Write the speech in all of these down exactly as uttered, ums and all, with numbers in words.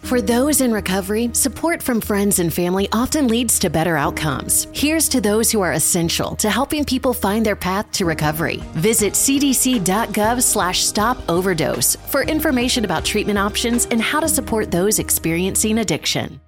For those in recovery, support from friends and family often leads to better outcomes. Here's to those who are essential to helping people find their path to recovery. Visit cdc.gov slash stop overdose for information about treatment options and how to support those experiencing addiction.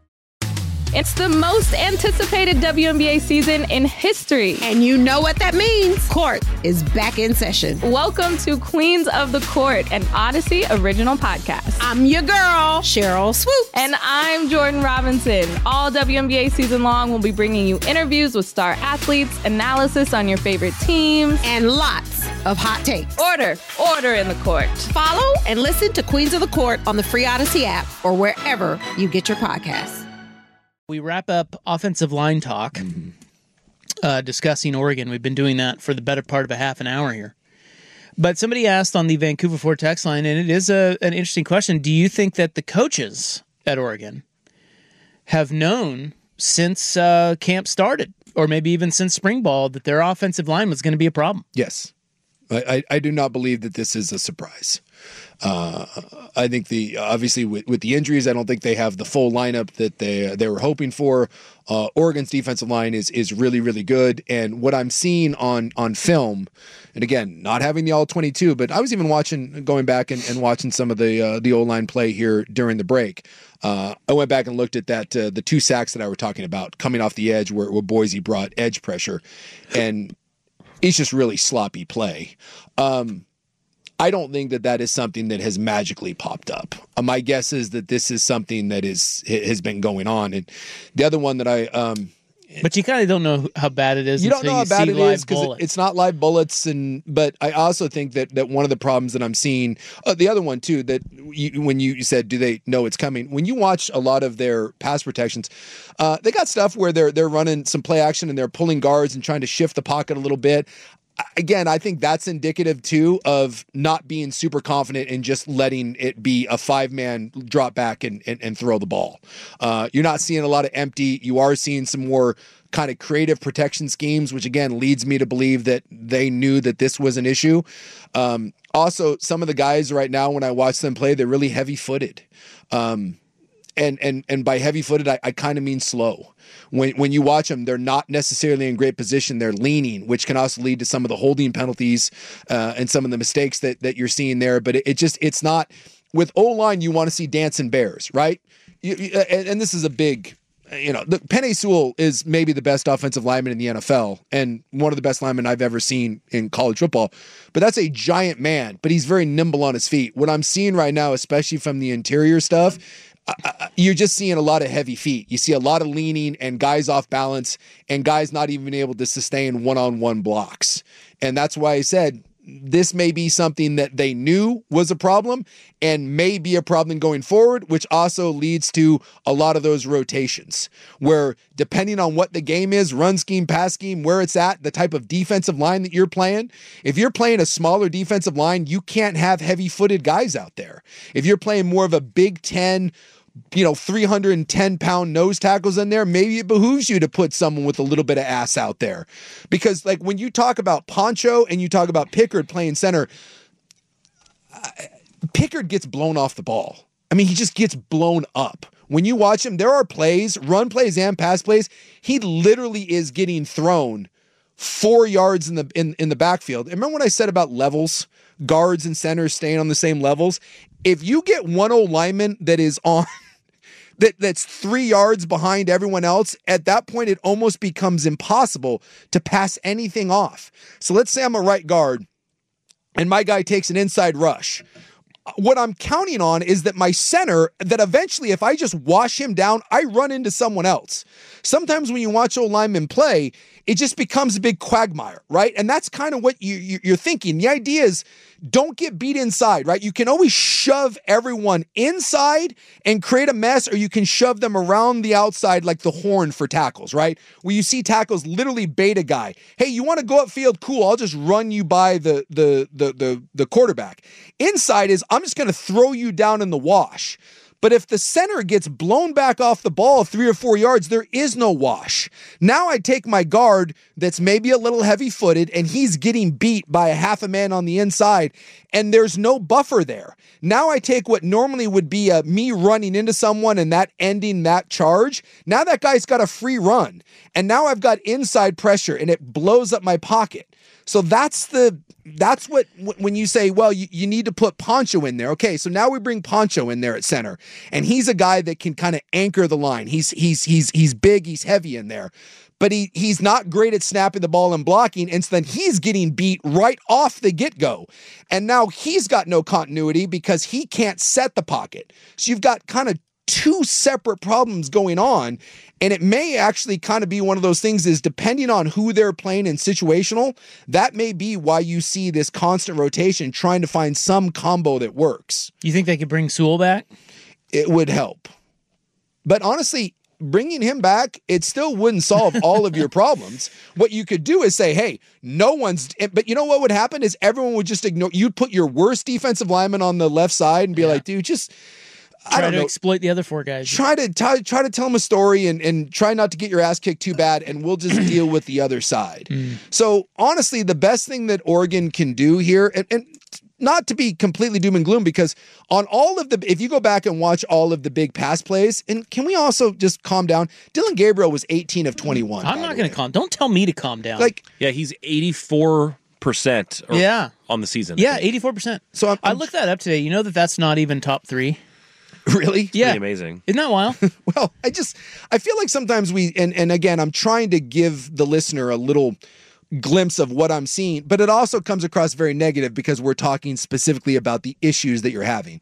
It's the most anticipated W N B A season in history. And you know what that means. Court is back in session. Welcome to Queens of the Court, an Odyssey original podcast. I'm your girl, Cheryl Swoops. And I'm Jordan Robinson. All W N B A season long, we'll be bringing you interviews with star athletes, analysis on your favorite teams, and lots of hot takes. Order, order in the court. Follow and listen to Queens of the Court on the free Odyssey app or wherever you get your podcasts. We wrap up offensive line talk, mm-hmm. uh, discussing Oregon. We've been doing that for the better part of a half an hour here. But somebody asked on the Vancouver Ford text line, and it is a, an interesting question, do you think that the coaches at Oregon have known since uh, camp started, or maybe even since spring ball, that their offensive line was going to be a problem? Yes. I, I, I do not believe that this is a surprise. Uh, I think the obviously with, with the injuries, I don't think they have the full lineup that they they were hoping for. Uh, Oregon's defensive line is is really really good, and what I'm seeing on on film, and again, not having the all twenty-two, but I was even watching, going back and, and watching some of the uh, the O-line play here during the break. Uh, I went back and looked at that uh, the two sacks that I were talking about coming off the edge, where, where Boise brought edge pressure, and it's just really sloppy play. Um, I don't think that that is something that has magically popped up. Uh, my guess is that this is something that is has been going on. And the other one that I, um, but you kind of don't know how bad it is. You don't know how bad it is because it, it's not live bullets. And but I also think that that one of the problems that I'm seeing, uh, the other one too, that you, when you said, do they know it's coming? When you watch a lot of their pass protections, uh, they got stuff where they're they're running some play action and they're pulling guards and trying to shift the pocket a little bit. Again, I think that's indicative, too, of not being super confident and just letting it be a five-man drop back and, and, and throw the ball. Uh, you're not seeing a lot of empty. You are seeing some more kind of creative protection schemes, which, again, leads me to believe that they knew that this was an issue. Um, also, some of the guys right now, when I watch them play, they're really heavy-footed. Um, and, and, and by heavy-footed, I, I kind of mean slow. When when you watch them, they're not necessarily in great position. They're leaning, which can also lead to some of the holding penalties uh, and some of the mistakes that that you're seeing there. But it, it just it's not with O-line. You want to see dancing bears, right? You, you, and, and this is a big, you know, the, Penei Sewell is maybe the best offensive lineman in the N F L and one of the best linemen I've ever seen in college football. But that's a giant man, but he's very nimble on his feet. What I'm seeing right now, especially from the interior stuff, Uh, you're just seeing a lot of heavy feet. You see a lot of leaning and guys off balance and guys not even able to sustain one-on-one blocks. And that's why I said this may be something that they knew was a problem and may be a problem going forward, which also leads to a lot of those rotations where depending on what the game is, run scheme, pass scheme, where it's at, the type of defensive line that you're playing, if you're playing a smaller defensive line, you can't have heavy-footed guys out there. If you're playing more of a Big Ten, you know, three hundred ten pound nose tackles in there, maybe it behooves you to put someone with a little bit of ass out there. Because like when you talk about Poncho and you talk about Pickard playing center, uh, Pickard gets blown off the ball. I mean, he just gets blown up. When you watch him, there are plays, run plays and pass plays. He literally is getting thrown four yards in the in, in the backfield. And remember when I said about levels, guards and centers staying on the same levels? If you get one old lineman that is on that that's three yards behind everyone else, at that point it almost becomes impossible to pass anything off. So let's say I'm a right guard and my guy takes an inside rush. What I'm counting on is that my center, that eventually if I just wash him down, I run into someone else. Sometimes when you watch old linemen play, it just becomes a big quagmire, right? And that's kind of what you, you, you're thinking. The idea is don't get beat inside, right? You can always shove everyone inside and create a mess, or you can shove them around the outside like the horn for tackles, right? Where you see tackles literally bait a guy. Hey, you want to go upfield? Cool, I'll just run you by the, the, the, the, the quarterback. Inside is I'm just going to throw you down in the wash. But if the center gets blown back off the ball three or four yards, there is no wash. Now I take my guard that's maybe a little heavy-footed, and he's getting beat by a half a man on the inside, and there's no buffer there. Now I take what normally would be a, me running into someone and that ending that charge. Now that guy's got a free run, and now I've got inside pressure, and it blows up my pocket. So that's the that's what when you say, well, you, you need to put Poncho in there. Okay, so now we bring Poncho in there at center, and he's a guy that can kind of anchor the line. He's he's he's he's big, he's heavy in there, but he he's not great at snapping the ball and blocking, and so then he's getting beat right off the get-go. And now he's got no continuity because he can't set the pocket. So you've got kind of two separate problems going on, and it may actually kind of be one of those things is depending on who they're playing in situational, that may be why you see this constant rotation trying to find some combo that works. You think they could bring Sewell back? It would help. But honestly, bringing him back, it still wouldn't solve all of your problems. What you could do is say, hey, no one's, but you know what would happen is everyone would just ignore, you'd put your worst defensive lineman on the left side and be yeah. like, dude, just, Try I don't to know. exploit the other four guys. Try to t- try to tell them a story and, and try not to get your ass kicked too bad, and we'll just deal with the other side. Mm. So honestly, the best thing that Oregon can do here, and, and not to be completely doom and gloom, because on all of the, if you go back and watch all of the big pass plays, and can we also just calm down? Dillon Gabriel was eighteen of twenty-one. I'm not going to calm. Don't tell me to calm down. Like, yeah, he's eighty-four percent yeah. on the season. Yeah, eighty-four percent. So I'm, I I'm, looked that up today. You know that that's not even top three. Really? It's yeah. pretty amazing. Isn't that wild? Well, I just, I feel like sometimes we, and, and again, I'm trying to give the listener a little glimpse of what I'm seeing, but it also comes across very negative because we're talking specifically about the issues that you're having.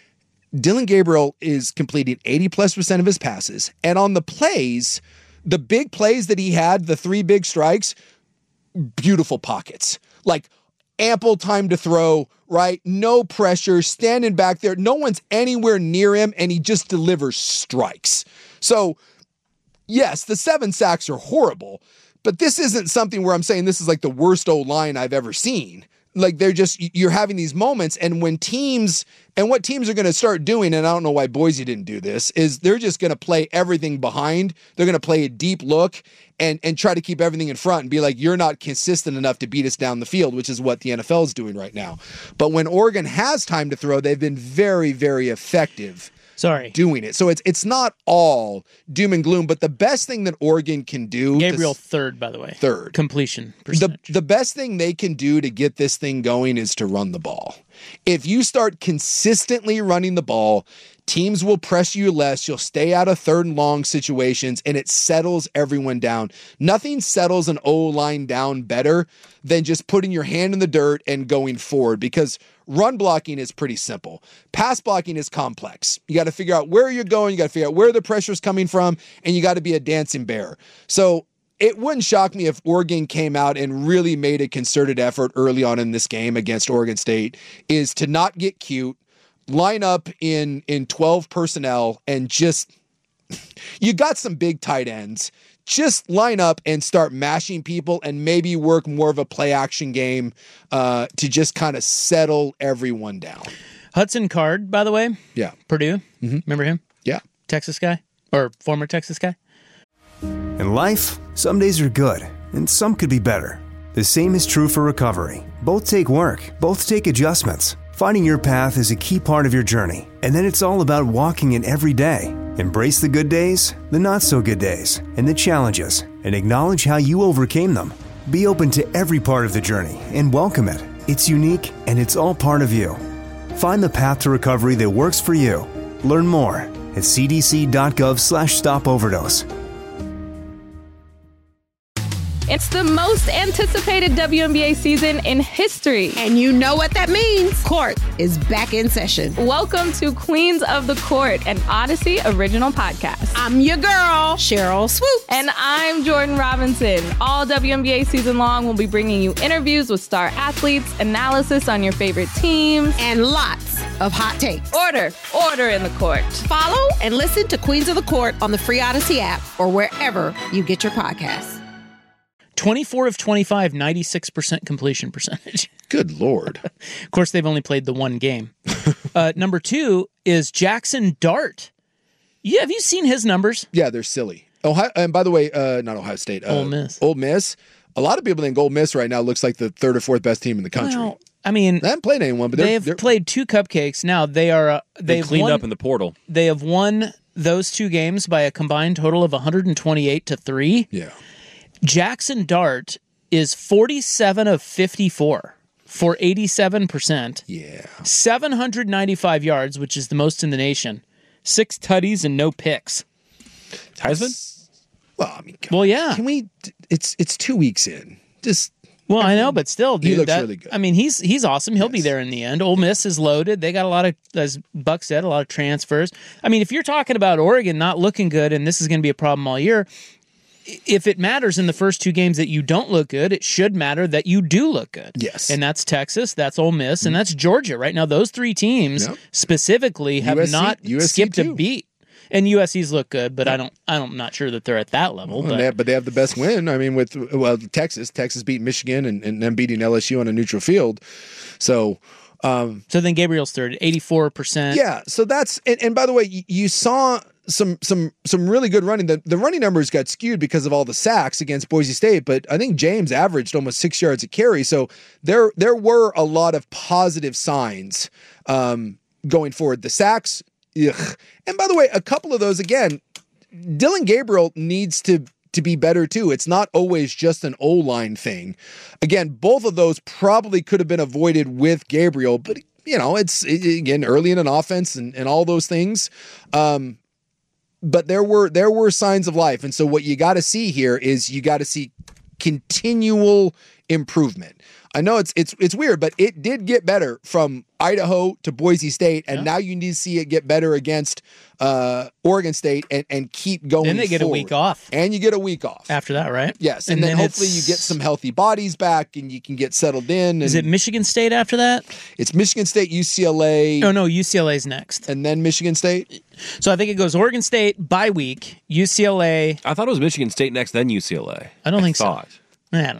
Dillon Gabriel is completing eighty plus percent of his passes. And on the plays, the big plays that he had, the three big strikes, beautiful pockets, like ample time to throw, right? No pressure, standing back there. No one's anywhere near him, and he just delivers strikes. So, yes, the seven sacks are horrible, but this isn't something where I'm saying this is like the worst O-line I've ever seen. Like, they're just, you're having these moments, and when teams, and what teams are going to start doing, and I don't know why Boise didn't do this, is they're just going to play everything behind. They're going to play a deep look and, and try to keep everything in front and be like, you're not consistent enough to beat us down the field, which is what the N F L is doing right now. But when Oregon has time to throw, they've been very, very effective. Sorry. Doing it. So it's it's not all doom and gloom, but the best thing that Oregon can do. Gabriel to, third, by the way. Third. Completion percentage. The, the best thing they can do to get this thing going is to run the ball. If you start consistently running the ball, teams will press you less. You'll stay out of third and long situations, and it settles everyone down. Nothing settles an O-line down better than just putting your hand in the dirt and going forward, because run blocking is pretty simple. Pass blocking is complex. You got to figure out where you're going. You got to figure out where the pressure is coming from, and you got to be a dancing bear. So it wouldn't shock me if Oregon came out and really made a concerted effort early on in this game against Oregon State, is to not get cute, line up in, in twelve personnel, and just, you got some big tight ends. Just line up and start mashing people, and maybe work more of a play action game uh, to just kind of settle everyone down. Hudson Card, by the way. Yeah. Purdue. Mm-hmm. Remember him? Yeah. Texas guy, or former Texas guy. In life, some days are good, and some could be better. The same is true for recovery. Both take work, both take adjustments. Finding your path is a key part of your journey, and then it's all about walking it every day. Embrace the good days, the not-so-good days, and the challenges, and acknowledge how you overcame them. Be open to every part of the journey and welcome it. It's unique, and it's all part of you. Find the path to recovery that works for you. Learn more at cdc.gov slash stop overdose. It's the most anticipated W N B A season in history. And you know what that means. Court is back in session. Welcome to Queens of the Court, an Odyssey original podcast. I'm your girl, Cheryl Swoop. And I'm Jordan Robinson. All W N B A season long, we'll be bringing you interviews with star athletes, analysis on your favorite teams, and lots of hot takes. Order, order in the court. Follow and listen to Queens of the Court on the free Odyssey app or wherever you get your podcasts. twenty-four of twenty-five, ninety-six percent completion percentage. Good Lord. Of course, they've only played the one game. uh, number two is Jackson Dart. Yeah, have you seen his numbers? Yeah, they're silly. Ohio, and by the way, uh, not Ohio State. Uh, Ole Miss. Ole Miss. A lot of people think Ole Miss right now looks like the third or fourth best team in the country. Well, I mean, they haven't played anyone, but they're, they've they're, played two cupcakes. Now they are uh, They they've cleaned won, up in the portal. They have won those two games by a combined total of one hundred twenty-eight to three. Yeah. Jackson Dart is forty-seven of fifty-four for eighty-seven percent. Yeah. seven hundred ninety-five yards, which is the most in the nation. Six tutties and no picks. Heisman? Well, I mean, God, Well, yeah. Can we? It's it's two weeks in. Just Well, I know, but still, dude, He looks that- really good. I mean, he's he's awesome. He'll be Yes. there in the end. Ole Miss is loaded. They got a lot of, as Buck said, a lot of transfers. I mean, if you're talking about Oregon not looking good, and this is going to be a problem all year, i- if it matters in the first two games that you don't look good, it should matter that you do look good. Yes. And that's Texas, that's Ole Miss, and that's Georgia. Right now, those three teams Yep. specifically have U S C not U S C skipped a too. beat. And U S C's look good, but I don't. I don't. I'm not sure that they're at that level. Well, But they have, but they have the best win. I mean, with well, Texas, Texas beat Michigan and, and then beating L S U on a neutral field. So, um, so then Gabriel's third, eighty-four percent. yeah. So that's and, and by the way, you, you saw some some some really good running. The the running numbers got skewed because of all the sacks against Boise State, but I think James averaged almost six yards a carry. So there there were a lot of positive signs um, going forward. The sacks. Ugh. And by the way, a couple of those, again, Dylan Gabriel needs to to be better too. It's not always just an O-line thing. Again, both of those probably could have been avoided with Gabriel, but, you know, it's, again, early in an offense and, and all those things. Um, but there were there were signs of life. And so what you got to see here is you got to see continual improvement. I know it's it's it's weird, but it did get better from Idaho to Boise State, and yeah. now you need to see it get better against uh, Oregon State and, and keep going. Then they get forward. a week off, and you get a week off after that, right? Yes, and, and then, then hopefully you get some healthy bodies back, and you can get settled in. And is it Michigan State after that? It's Michigan State, U C L A. Oh no, U C L A's next, and then Michigan State. So I think it goes Oregon State bye week, U C L A. I thought it was Michigan State next, then U C L A. I don't I think thought. so. I don't know.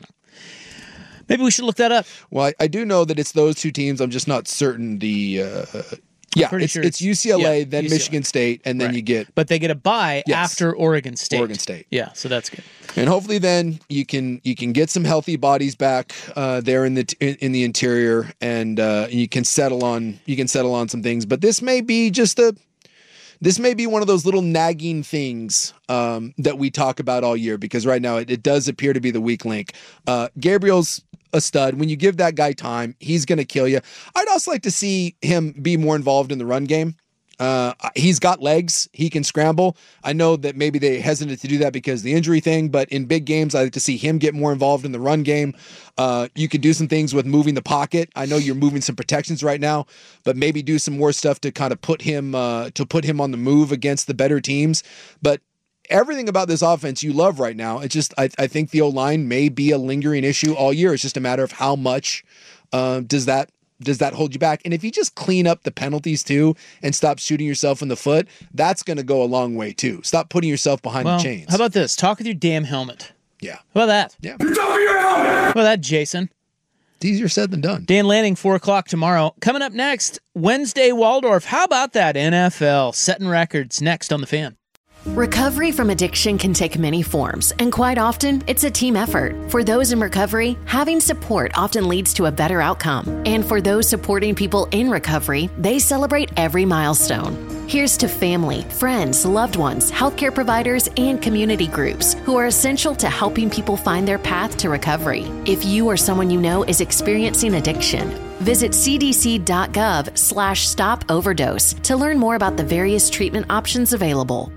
Maybe we should look that up. Well, I, I do know that it's those two teams. I'm just not certain the. Uh, yeah, it's, sure it's, it's U C L A, yeah, then U C L A. Michigan State, and then right. you get. But they get a bye yes. after Oregon State. Oregon State. Yeah, so that's good. And hopefully, then you can you can get some healthy bodies back uh, there in the in, in the interior, and uh, you can settle on you can settle on some things. But this may be just a. This may be one of those little nagging things um, that we talk about all year, because right now it, it does appear to be the weak link. Uh, Gabriel's a stud. When you give that guy time, he's going to kill you. I'd also like to see him be more involved in the run game. Uh, he's got legs. He can scramble. I know that maybe they hesitate to do that because of the injury thing, but in big games, I like to see him get more involved in the run game. Uh, you could do some things with moving the pocket. I know you're moving some protections right now, but maybe do some more stuff to kind of put him, uh, to put him on the move against the better teams. But everything about this offense you love right now. It's just, I, I think the O-line may be a lingering issue all year. It's just a matter of how much uh, does that Does that hold you back? And if you just clean up the penalties too and stop shooting yourself in the foot, that's going to go a long way too. Stop putting yourself behind well, the chains. How about this? Talk with your damn helmet. Yeah. How about that? Yeah. Talk with your helmet. How about that, Jason? It's easier said than done. Dan Lanning, four o'clock tomorrow. Coming up next, Wednesday Waldorf. How about that N F L? Setting records next on The Fan. Recovery from addiction can take many forms, and quite often, it's a team effort. For those in recovery, having support often leads to a better outcome. And for those supporting people in recovery, they celebrate every milestone. Here's to family, friends, loved ones, healthcare providers, and community groups who are essential to helping people find their path to recovery. If you or someone you know is experiencing addiction, visit cdc.gov slash stop overdose to learn more about the various treatment options available.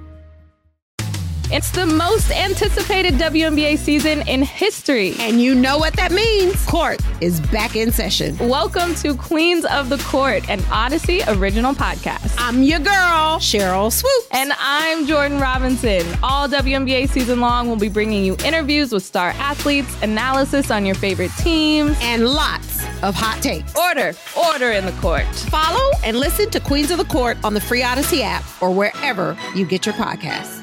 It's the most anticipated W N B A season in history. And you know what that means. Court is back in session. Welcome to Queens of the Court, an Odyssey original podcast. I'm your girl, Cheryl Swoop. And I'm Jordan Robinson. All W N B A season long, we'll be bringing you interviews with star athletes, analysis on your favorite teams, and lots of hot takes. Order, order in the court. Follow and listen to Queens of the Court on the free Odyssey app or wherever you get your podcasts.